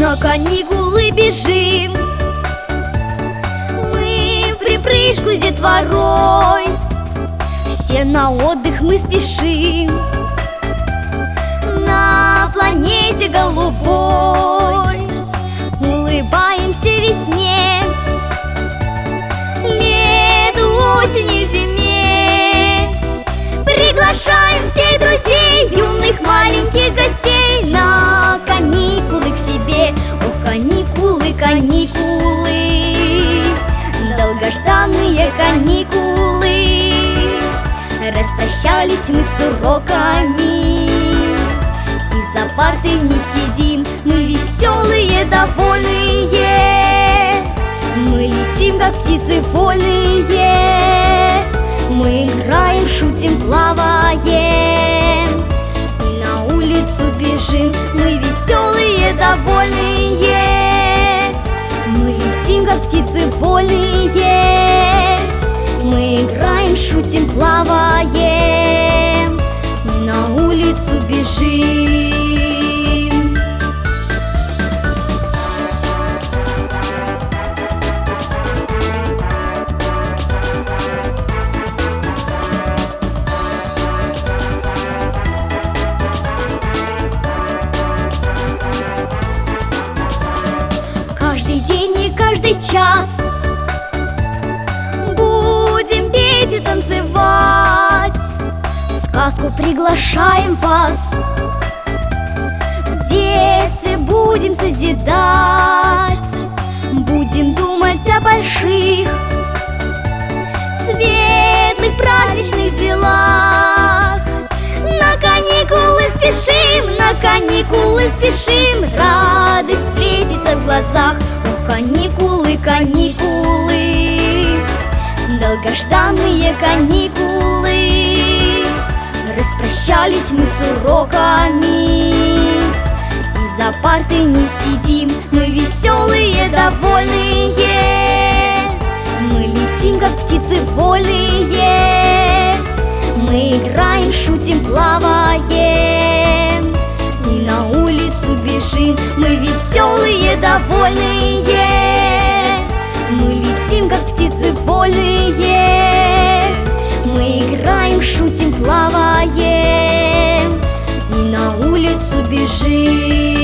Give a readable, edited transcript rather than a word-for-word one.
на каникулы бежим. Мы в припрыжку с детворой, все на отдых мы спешим. На планете голубой улыбаемся весне, лету, осени, зиме. Приглашаем всех друзей, юных маленьких гостей на каникулы к себе. Ох, каникулы, каникулы, долгожданные каникулы. Распрощались мы с уроками, и за партой не сидим. Мы веселые, довольные, мы летим, как птицы вольные. Мы играем, шутим, плаваем и на улицу бежим. Мы веселые, довольные, мы летим, как птицы вольные. Мы играем, шутим, плаваем и на улицу бежим. Каждый день и каждый час будем петь и танцевать, в сказку приглашаем вас. В детстве будем созидать, будем думать о больших, светлых, праздничных делах. На каникулы спешим, на каникулы спешим, радость светится в глазах. Ох, каникулы, каникулы, долгожданные каникулы. Распрощались мы с уроками, и за партой не сидим. Мы веселые, довольные, мы летим, как птицы вольные. Мы играем, шутим, плаваем и на улицу бежим. Мы веселые, довольные, мы летим, как птицы вольные. Мы играем, шутим, плаваем и на улицу бежим.